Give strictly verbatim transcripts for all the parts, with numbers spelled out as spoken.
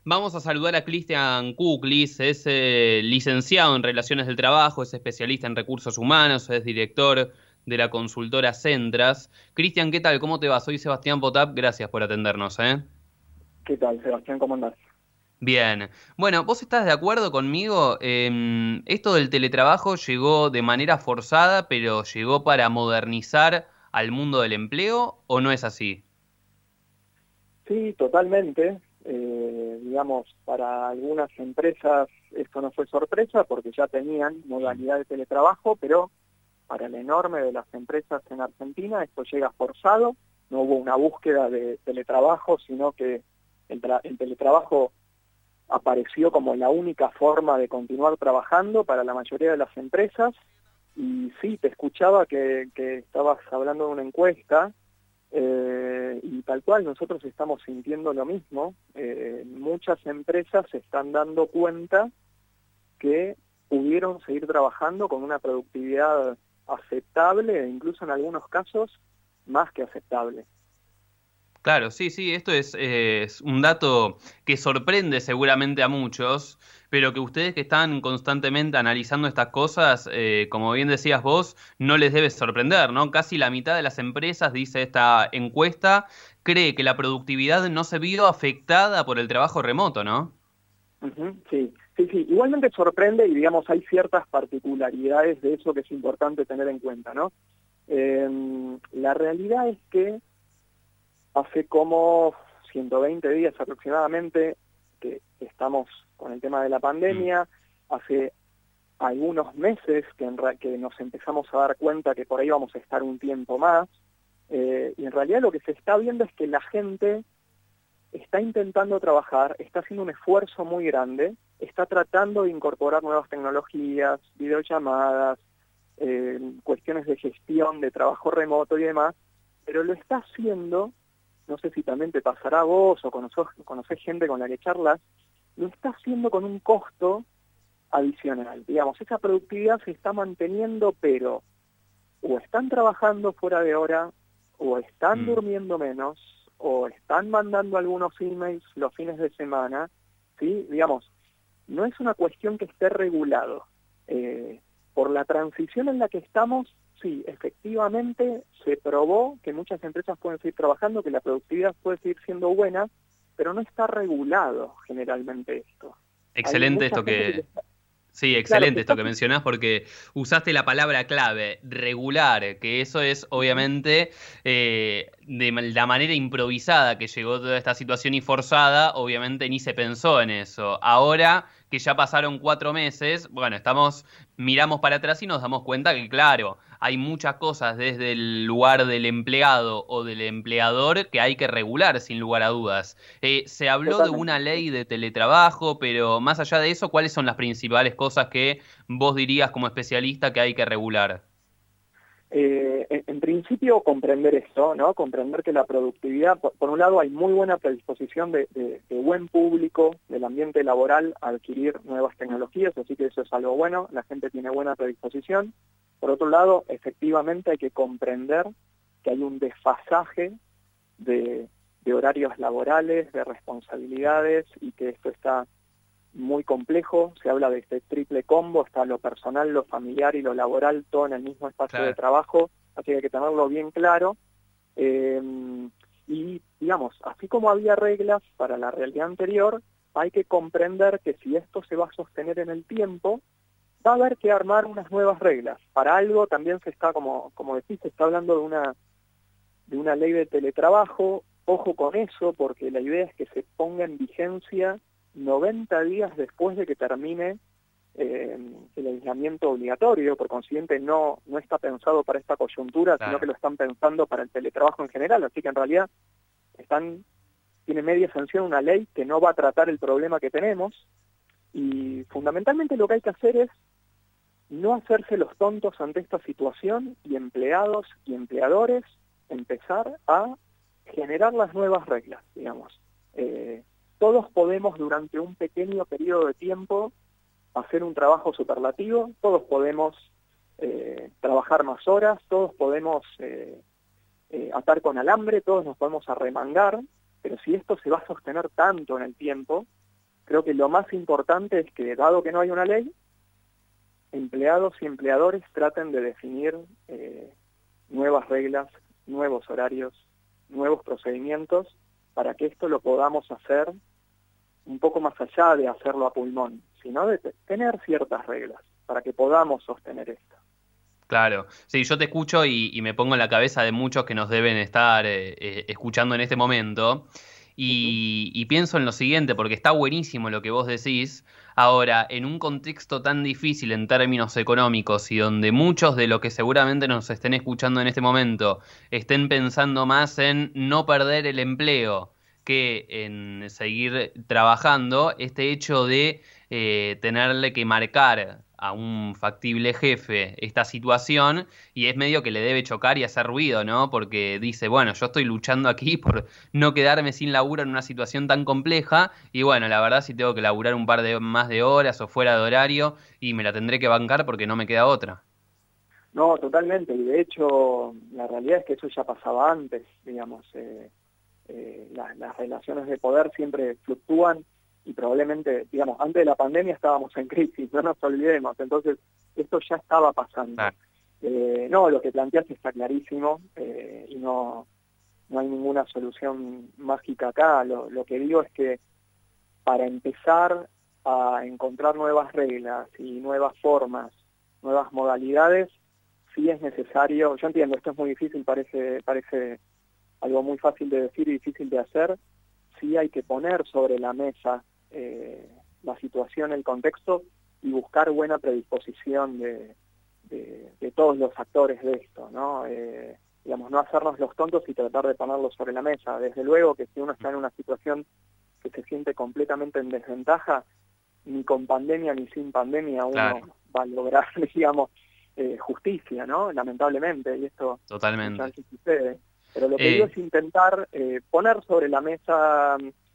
Vamos a saludar a Cristian Kuklis, es eh, licenciado en Relaciones del Trabajo, es especialista en recursos humanos, es director de la consultora Centras. Cristian, ¿qué tal? ¿Cómo te va? Soy Sebastián Potap, gracias por atendernos, ¿eh? ¿Qué tal, Sebastián? ¿Cómo andás? Bien. Bueno, ¿vos estás de acuerdo conmigo? Em, esto del teletrabajo llegó de manera forzada, pero llegó para modernizar al mundo del empleo, ¿o no es así? Sí, totalmente. Eh, digamos, para algunas empresas esto no fue sorpresa porque ya tenían modalidad de teletrabajo, pero para el enorme de las empresas en Argentina esto llega forzado. No hubo una búsqueda de teletrabajo, sino que el, tra- el teletrabajo apareció como la única forma de continuar trabajando para la mayoría de las empresas. Y sí, te escuchaba que, que estabas hablando de una encuesta. Eh, y tal cual, nosotros estamos sintiendo lo mismo. Eh, muchas empresas se están dando cuenta que pudieron seguir trabajando con una productividad aceptable e incluso en algunos casos más que aceptable. Claro, sí, sí, esto es, eh, es un dato que sorprende seguramente a muchos, pero que ustedes que están constantemente analizando estas cosas, eh, como bien decías vos, no les debe sorprender, ¿no? Casi la mitad de las empresas, dice esta encuesta, cree que la productividad no se vio afectada por el trabajo remoto, ¿no? Ujú, sí, sí, sí. Igualmente sorprende y digamos hay ciertas particularidades de eso que es importante tener en cuenta, ¿no? Eh, la realidad es que hace como ciento veinte días aproximadamente que estamos con el tema de la Mm, pandemia, hace algunos meses que, en que nos empezamos a dar cuenta que por ahí vamos a estar un tiempo más, eh, y en realidad lo que se está viendo es que la gente está intentando trabajar, está haciendo un esfuerzo muy grande, está tratando de incorporar nuevas tecnologías, videollamadas, eh, cuestiones de gestión, de trabajo remoto y demás, pero lo está haciendo, no sé si también te pasará a vos o conocés, conocés gente con la que charlas, lo está haciendo con un costo adicional. Digamos, esa productividad se está manteniendo, pero o están trabajando fuera de hora, o están mm. durmiendo menos, o están mandando algunos emails los fines de semana, ¿sí? Digamos, no es una cuestión que esté regulado. Eh, por la transición en la que estamos, sí, efectivamente se probó que muchas empresas pueden seguir trabajando, que la productividad puede seguir siendo buena, pero no está regulado generalmente esto. Hay Excelente mucha esto gente que, que, Sí, claro, se excelente esto está... que mencionás porque usaste la palabra clave, regular, que eso es Ujú, obviamente eh, de ma- la manera improvisada que llegó toda esta situación y forzada, obviamente ni se pensó en eso. Ahora que ya pasaron cuatro meses, bueno, estamos, miramos para atrás y nos damos cuenta que, claro, hay muchas cosas desde el lugar del empleado o del empleador que hay que regular, sin lugar a dudas. Eh, se habló de totalmente. una ley de teletrabajo, pero más allá de eso, ¿cuáles son las principales cosas que vos dirías como especialista que hay que regular? Eh, en, en principio comprender esto, ¿no? Comprender que la productividad, por, por un lado hay muy buena predisposición de, de, de buen público del ambiente laboral a adquirir nuevas tecnologías, así que eso es algo bueno, la gente tiene buena predisposición. Por otro lado, efectivamente hay que comprender que hay un desfasaje de, de horarios laborales, de responsabilidades y que esto está muy complejo. Se habla de este triple combo, está lo personal, lo familiar y lo laboral, todo en el mismo espacio de Claro. trabajo, así que hay que tenerlo bien claro. Eh, y digamos, así como había reglas para la realidad anterior, hay que comprender que si esto se va a sostener en el tiempo, va a haber que armar unas nuevas reglas. Para algo también se está, como, como decís, se está hablando de una, de una ley de teletrabajo. Ojo con eso, porque la idea es que se ponga en vigencia noventa días después de que termine eh, el aislamiento obligatorio. Por consiguiente, no, no está pensado para esta coyuntura, sino que Claro. lo están pensando para el teletrabajo en general. Así que en realidad están, tiene media sanción una ley que no va a tratar el problema que tenemos. Y fundamentalmente lo que hay que hacer es no hacerse los tontos ante esta situación y empleados y empleadores empezar a generar las nuevas reglas, digamos. Eh, todos podemos durante un pequeño periodo de tiempo hacer un trabajo superlativo, todos podemos eh, trabajar más horas, todos podemos eh, eh, atar con alambre, todos nos podemos arremangar, pero si esto se va a sostener tanto en el tiempo, creo que lo más importante es que, dado que no hay una ley, empleados y empleadores traten de definir eh, nuevas reglas, nuevos horarios, nuevos procedimientos, para que esto lo podamos hacer un poco más allá de hacerlo a pulmón, sino de tener ciertas reglas, para que podamos sostener esto. Claro, sí, yo te escucho y, y me pongo en la cabeza de muchos que nos deben estar eh, eh, escuchando en este momento y, y pienso en lo siguiente, porque está buenísimo lo que vos decís. Ahora, en un contexto tan difícil en términos económicos y donde muchos de los que seguramente nos estén escuchando en este momento estén pensando más en no perder el empleo que en seguir trabajando, este hecho de eh, tenerle que marcar a un factible jefe esta situación y es medio que le debe chocar y hacer ruido, ¿no? Porque dice, bueno, yo estoy luchando aquí por no quedarme sin laburo en una situación tan compleja y bueno, la verdad si tengo que laburar un par de más de horas o fuera de horario y me la tendré que bancar porque no me queda otra. No, totalmente, y de hecho la realidad es que eso ya pasaba antes, digamos, eh, eh, las, las relaciones de poder siempre fluctúan y probablemente, digamos, antes de la pandemia estábamos en crisis, no nos olvidemos, entonces esto ya estaba pasando. Ah. Eh, no, lo que planteas está clarísimo eh, y no, no hay ninguna solución mágica acá, lo, lo que digo es que para empezar a encontrar nuevas reglas y nuevas formas, nuevas modalidades, sí es necesario, yo entiendo, esto es muy difícil, parece, parece algo muy fácil de decir y difícil de hacer, sí hay que poner sobre la mesa eh, la situación, el contexto y buscar buena predisposición de, de, de todos los actores de esto, ¿no? Eh, digamos, no hacernos los tontos y tratar de ponerlo sobre la mesa. Desde luego que si uno está en una situación que se siente completamente en desventaja, ni con pandemia ni sin pandemia uno claro. va a lograr, digamos, eh, justicia, ¿no? Lamentablemente, y esto totalmente muchas veces sucede. Pero lo que eh. digo es intentar eh, poner sobre la mesa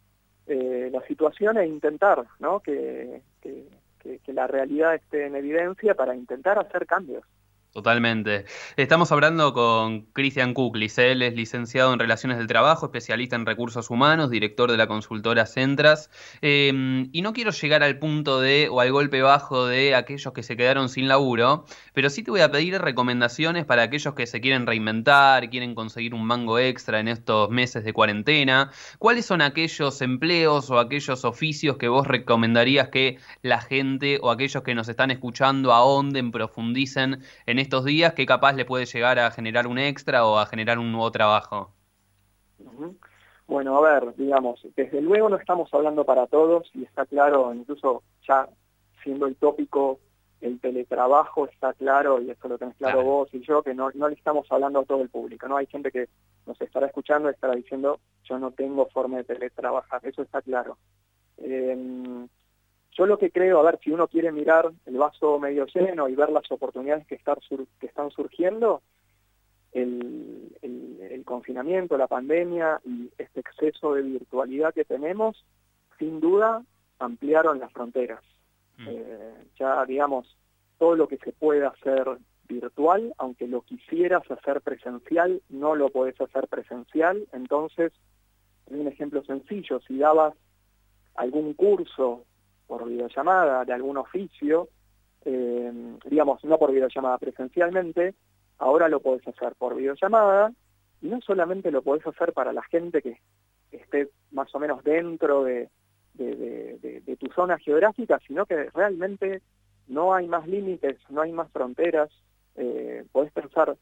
eh, la situación e intentar, ¿no? Que, que, que, que la realidad esté en evidencia para intentar hacer cambios. Totalmente. Estamos hablando con Cristian Kuklis. Él es licenciado en Relaciones del Trabajo, especialista en recursos humanos, director de la consultora Centras. Eh, y no quiero llegar al punto de, o al golpe bajo de aquellos que se quedaron sin laburo, pero sí te voy a pedir recomendaciones para aquellos que se quieren reinventar, quieren conseguir un mango extra en estos meses de cuarentena. ¿Cuáles son aquellos empleos o aquellos oficios que vos recomendarías que la gente o aquellos que nos están escuchando ahonden, profundicen en estos días que capaz le puede llegar a generar un extra o a generar un nuevo trabajo? Uh-huh. Bueno, a ver, digamos, desde luego no estamos hablando para todos y está claro, incluso ya siendo el tópico, el teletrabajo está claro, y esto lo tenés claro, claro. vos y yo, que no, no le estamos hablando a todo el público, ¿no? Hay gente que nos estará escuchando y estará diciendo, yo no tengo forma de teletrabajar, eso está claro. Eh, Yo lo que creo, a ver, si uno quiere mirar el vaso medio lleno y ver las oportunidades que, estar sur, que están surgiendo, el, el, el confinamiento, la pandemia y este exceso de virtualidad que tenemos, sin duda, ampliaron las fronteras. Mm. Eh, ya, digamos, todo lo que se puede hacer virtual, aunque lo quisieras hacer presencial, no lo podés hacer presencial. Entonces, un ejemplo sencillo, si dabas algún curso por videollamada de algún oficio, eh, digamos, no por videollamada presencialmente, ahora lo podés hacer por videollamada, y no solamente lo podés hacer para la gente que esté más o menos dentro de, de, de, de, de tu zona geográfica, sino que realmente no hay más límites, no hay más fronteras, eh, podés pensar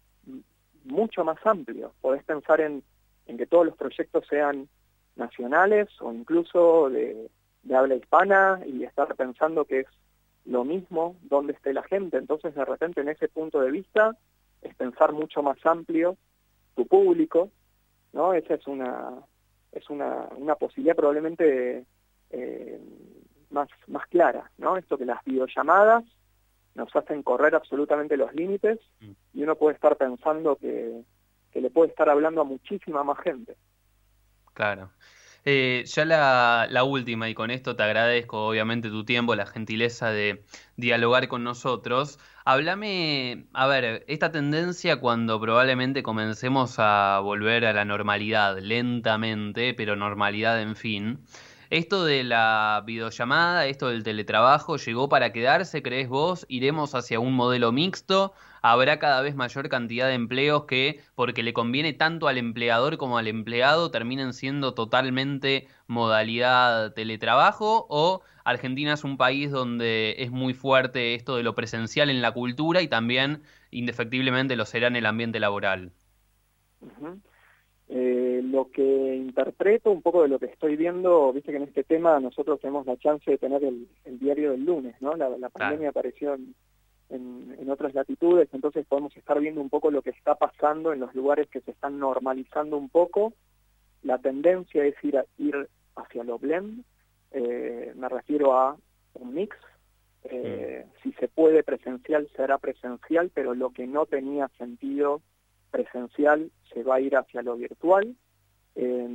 mucho más amplio, podés pensar en, en que todos los proyectos sean nacionales o incluso de de habla hispana y estar pensando que es lo mismo donde esté la gente. Entonces, de repente, en ese punto de vista, es pensar mucho más amplio tu público, ¿no? Esa es una es una, una posibilidad probablemente eh, más, más clara, ¿no? Esto que las videollamadas nos hacen correr absolutamente los límites y uno puede estar pensando que, que le puede estar hablando a muchísima más gente. Claro. Eh, ya la, la última, y con esto te agradezco obviamente tu tiempo, la gentileza de dialogar con nosotros. Háblame, a ver, esta tendencia cuando probablemente comencemos a volver a la normalidad, lentamente, pero normalidad en fin. Esto de la videollamada, esto del teletrabajo, ¿llegó para quedarse, crees vos? ¿Iremos hacia un modelo mixto? ¿Habrá cada vez mayor cantidad de empleos que, porque le conviene tanto al empleador como al empleado, terminen siendo totalmente modalidad teletrabajo? ¿O Argentina es un país donde es muy fuerte esto de lo presencial en la cultura y también indefectiblemente lo será en el ambiente laboral? Ujú. Eh, lo que interpreto un poco de lo que estoy viendo, viste que en este tema nosotros tenemos la chance de tener el, el diario del lunes, ¿no? La, la pandemia Claro. apareció en, en, en otras latitudes, entonces podemos estar viendo un poco lo que está pasando en los lugares que se están normalizando un poco. La tendencia es ir, a, ir hacia lo blend, eh, me refiero a un mix. Eh, mm. Si se puede presencial, será presencial, pero lo que no tenía sentido presencial se va a ir hacia lo virtual, eh,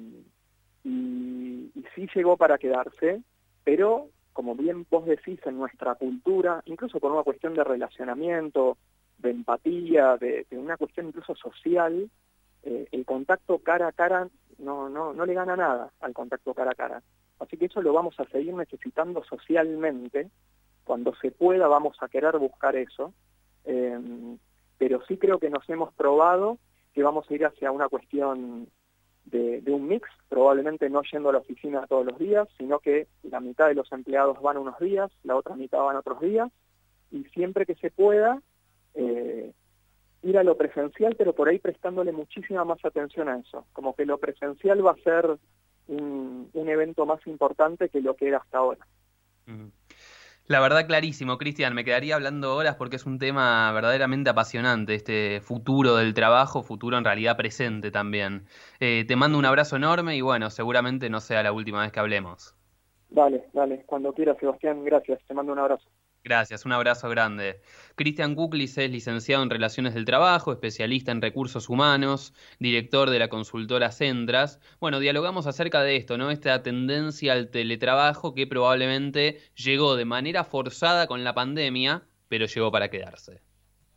y, y sí llegó para quedarse, pero como bien vos decís, en nuestra cultura, incluso por una cuestión de relacionamiento, de empatía, de, de una cuestión incluso social, eh, el contacto cara a cara no, no, no le gana nada al contacto cara a cara. Así que eso lo vamos a seguir necesitando socialmente. Cuando se pueda vamos a querer buscar eso. Eh, pero sí creo que nos hemos probado que vamos a ir hacia una cuestión de, de un mix, probablemente no yendo a la oficina todos los días, sino que la mitad de los empleados van unos días, la otra mitad van otros días, y siempre que se pueda, eh, ir a lo presencial, pero por ahí prestándole muchísima más atención a eso, como que lo presencial va a ser un, un evento más importante que lo que era hasta ahora. Mm. La verdad, clarísimo, Cristian, me quedaría hablando horas porque es un tema verdaderamente apasionante, este futuro del trabajo, futuro en realidad presente también. Eh, te mando un abrazo enorme y bueno, seguramente no sea la última vez que hablemos. Dale, dale, cuando quieras, Sebastián, gracias, te mando un abrazo. Gracias, un abrazo grande. Cristian Kuklis es licenciado en Relaciones del Trabajo, especialista en recursos humanos, director de la consultora Centras. Bueno, dialogamos acerca de esto, ¿no? Esta tendencia al teletrabajo que probablemente llegó de manera forzada con la pandemia, pero llegó para quedarse.